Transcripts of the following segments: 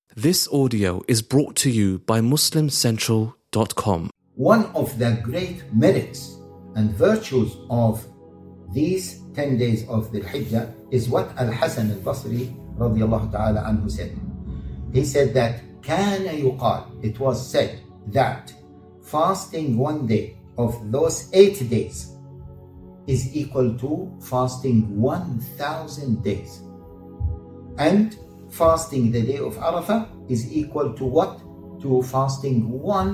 This audio is brought to you by MuslimCentral.com. One of the great merits and virtues of these 10 days of the Hijjah is what Al-Hasan al-Basri radiyallahu ta'ala anhu said. He said that كان يقال, it was said that fasting one day of those 8 days is equal to fasting 1,000 days. And fasting the day of Arafah is equal to what? To fasting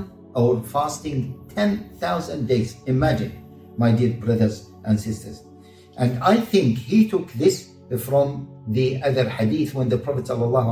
10,000 days. Imagine, my dear brothers and sisters. And I think he took this from the other hadith when the Prophet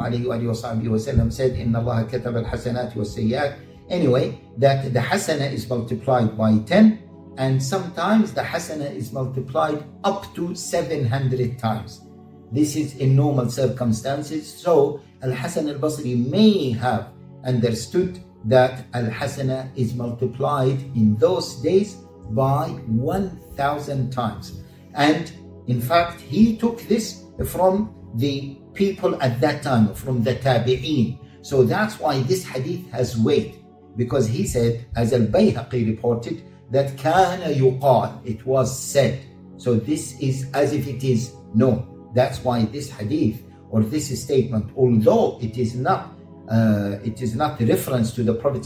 ﷺ said, إِنَّ اللَّهَ كَتَبَ الْحَسَنَاتِ وَالسَّيِّئَاتِ. Anyway, that the hasana is multiplied by 10, and sometimes the hasana is multiplied up to 700 times. This is in normal circumstances. So Al-Hasan al-Basri may have understood that Al-Hasana is multiplied in those days by 1,000 times. And in fact, he took this from the people at that time, from the Tabi'een. So that's why this hadith has weight, because he said, as Al-Bayhaqi reported, that كَانَ يُقَال, it was said. So this is as if it is known. That's why this hadith or this statement, although it is not a reference to the Prophet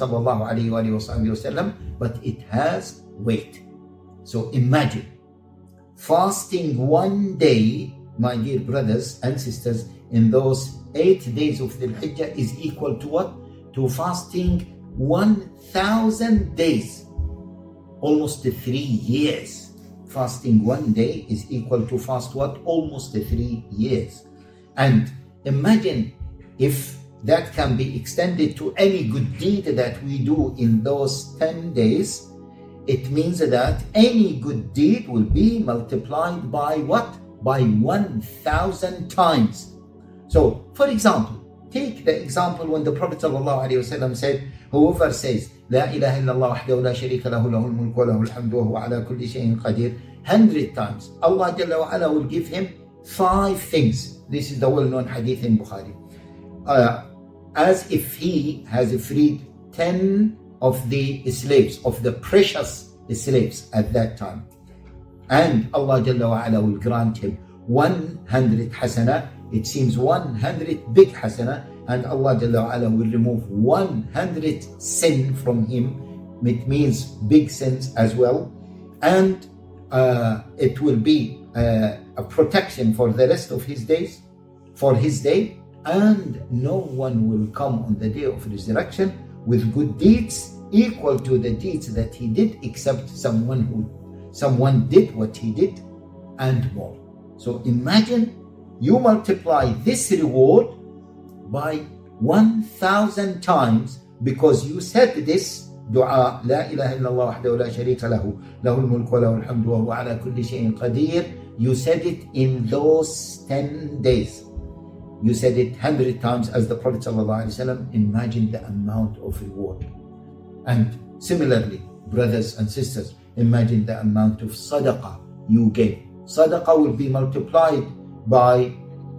ﷺ, but it has weight. So imagine fasting one day, my dear brothers and sisters, in those 8 days of the Hijjah is equal to what? To fasting 1,000 days, almost 3 years. Fasting one day is equal to fast what? Almost 3 years. And imagine if that can be extended to any good deed that we do in those 10 days, it means that any good deed will be multiplied by what? By 1,000 times. So, for example, take the example when the Prophet ﷺ said, whoever says, لا إله إلا الله وحده لا شريك له له الملك وله الحمد وهو على كل شيء قدير 100 times, Allah Jalla wa Ala will give him 5 things. This is the well-known hadith in Bukhari. As if he has freed 10 of the slaves, of the precious slaves at that time. And Allah Jalla wa Ala will grant him 100 hasana. It seems 100 big hasana. And Allah Jalla wa Ala will remove 100 sin from him. It means big sins as well. And it will be a protection for the rest of his days, for his day. And no one will come on the day of resurrection with good deeds equal to the deeds that he did, except someone did what he did and more. So imagine you multiply this reward by 1,000 times because you said this dua, لا إله إلا الله وحده لا شريك له له الملك وله الحمد وهو على كل شيء قدير. You said it in those 10 days. You said it 100 times as the Prophet ﷺ. Imagine the amount of reward. And similarly, brothers and sisters, imagine the amount of sadaqah you gave. Sadaqah will be multiplied by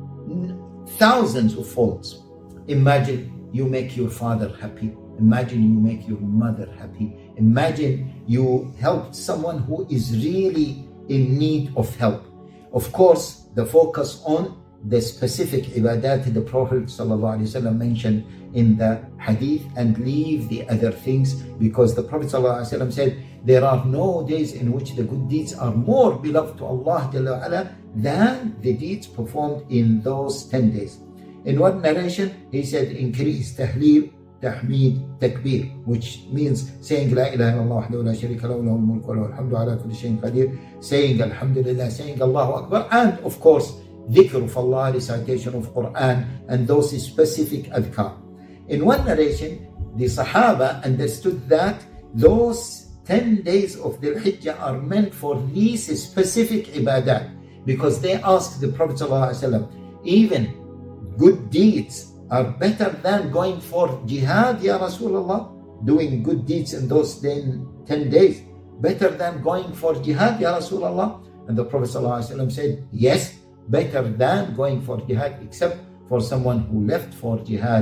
thousands of folds. Imagine you make your father happy. Imagine you make your mother happy. Imagine you helped someone who is really in need of help. Of course, the focus on the specific ibadat the Prophet ﷺ mentioned in the hadith, and leave the other things, because the Prophet ﷺ said there are no days in which the good deeds are more beloved to Allah Jalla wa Ala than the deeds performed in those 10 days. In one narration, he said increase tahleel, tahmeed, takbir, which means saying La ilaha illallah wahdahu la sharika lahu lahul mulku wa lahul hamdu ala kulli shay'in qadir, saying Alhamdulillah, saying Allahu Akbar, and of course dhikr of Allah, recitation of Quran, and those specific adhkar. In one narration, the Sahaba understood that those 10 days of the Hijjah are meant for these specific ibadat, because they asked the Prophet ﷺ, even good deeds are better than going for jihad, Ya Rasulullah, doing good deeds in those 10 days, better than going for jihad, Ya Rasulullah? And the Prophet ﷺ said, yes, better than going for jihad, except for someone who left for jihad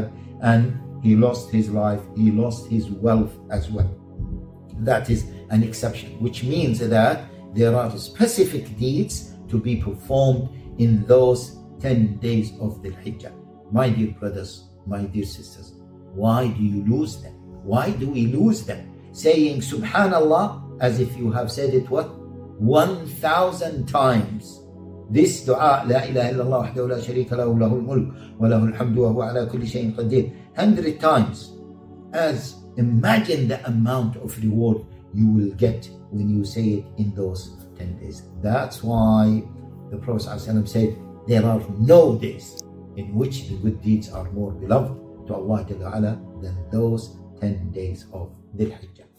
and he lost his life, he lost his wealth as well. That is an exception, which means that there are specific deeds to be performed in those 10 days of the Hijjah. My dear brothers, my dear sisters, why do you lose them? Why do we lose them? Saying Subhanallah as if you have said it 1,000 times. This dua, La ilaha illallah wahdahu la sharika lahu, lahul mulk wa lahul hamdu wa huwa ala kulli shay'in qadir, 100 times. As imagine the amount of reward you will get when you say it in those 10 days. That's why the Prophet ﷺ said there are no days in which the good deeds are more beloved to Allah than those 10 days of Dhul Hijjah.